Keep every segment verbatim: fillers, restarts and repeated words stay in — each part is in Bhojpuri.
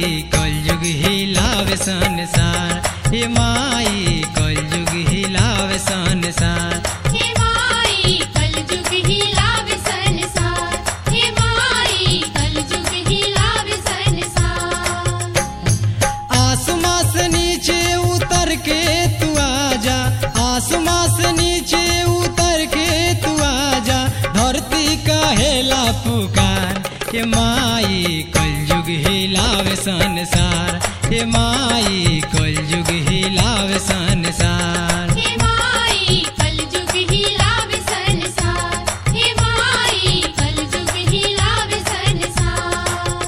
कलयुग हिलावे संसार, हे माई कलयुग हिलावे संसार। हे माई कलयुग हिलावे संसार, हे माई कलयुग हिलावे संसार। आसमां से नीचे उतर के तू आजा, आसमां से नीचे उतर के तू आजा, धरती कहेला पुकार, हे माई कलयुग हिलावे संसार, हे माई कलयुग हिलावे संसार। हे माई कलयुग हिलावे संसार, हे माई कलयुग हिलावे संसार।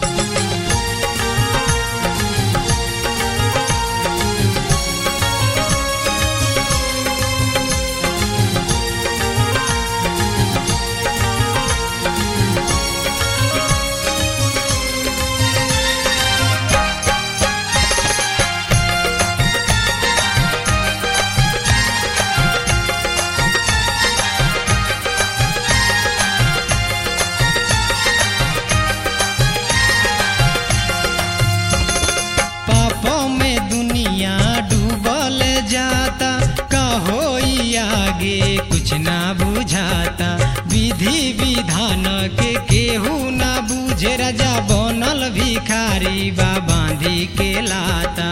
पापों में दुनिया डूबल जाता, का होई आगे कुछ ना बुझाता, विधि विधान के केहू ना बूझे, राजा बनल भिखारी बा बांधी के लाता।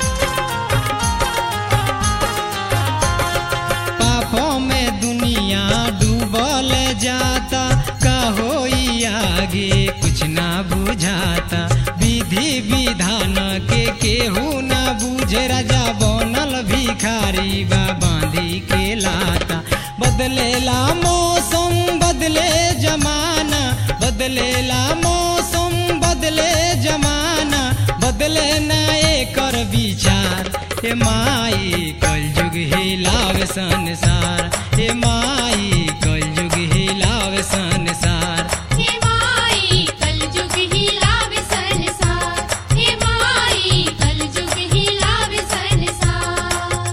पापों में दुनिया डूबल जाता, का होई आगे कुछ ना बुझाता, विधि विधान के केहू ना बूझे, राजा बनल भिखारी बा बांधी के लाता। बदलेला मौसम बदले जमाना, बदलेला मौसम बदले जमाना, बदले ना एकर विचार, हे माई कलयुग हिलावे संसार, हे माई कलयुग हिलावे संसार। हे माई कलयुग हिलावे संसार, हे माई कलयुग हिलावे संसार।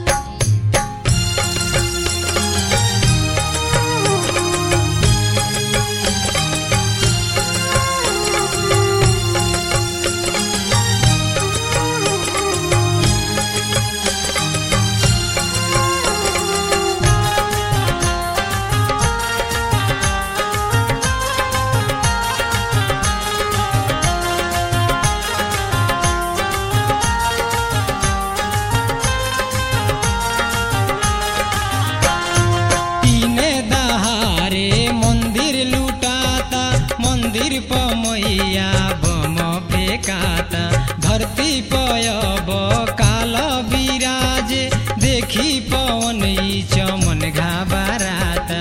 तीने दहारे मंदिर लुटाता, मंदिर प मैया बम फेंकाता, धरती पयब काल विराजे, देखी पवन ई चमन घबराता।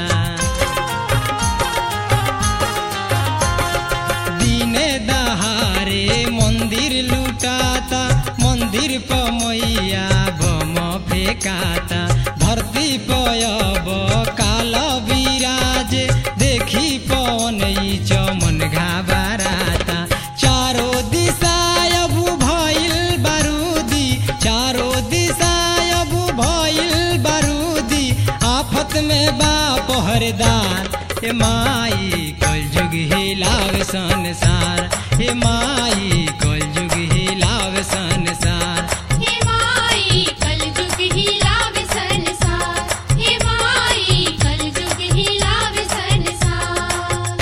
दिने दहारे मंदिर लुटाता, मंदिर प मैया बम फेंकाता, धरती पयब काल विराजे, देखी पवन ई चमन घबराता। चारो दिशा अब भइल बारूदी, चारो दिशा अब भइल बारूदी, आफत में बा पहरेदार, हे माई कलयुग हिलावे संसार, हे माई कलयुग हिलावे संसार। हे माई कलयुग हिलावे संसार, हे माई कलयुग हिलावे संसार।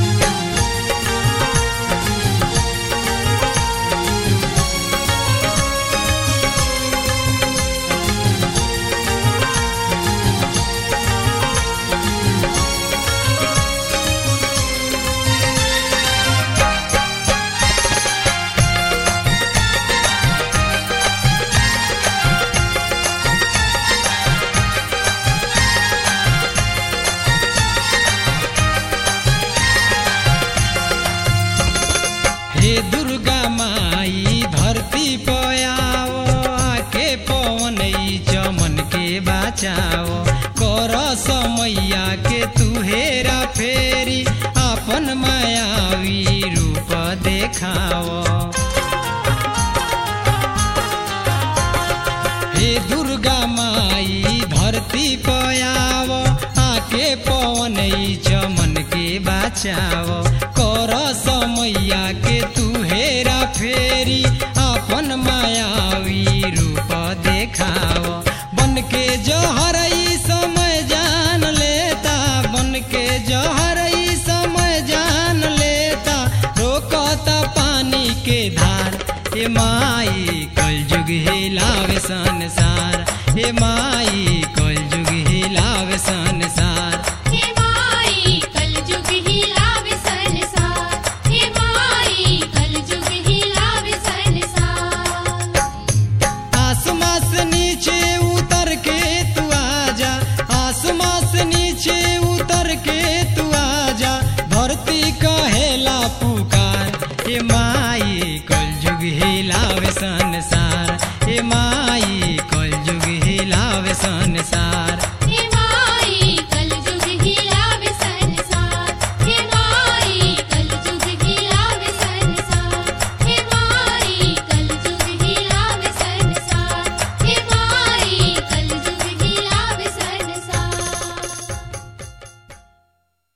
हे दुर्गा माई धरती पयाओ, आके पवन ई चमन के बचाओ, कर समैया के तू हेरा फेरी, अपन मायावी रूप देखाओ। हे दुर्गा माई धरती पयाव, आके पवन ई चमन के बचाओ, कर समैया के तू हे हेरा फेरी अपन मायावी रूप देखाव। बन के जहर ई समय जान लेता, बन के जहर ई समय जान लेता, रोकता पानी के धार। ए माई कलयुग हिलावे संसार, ए माई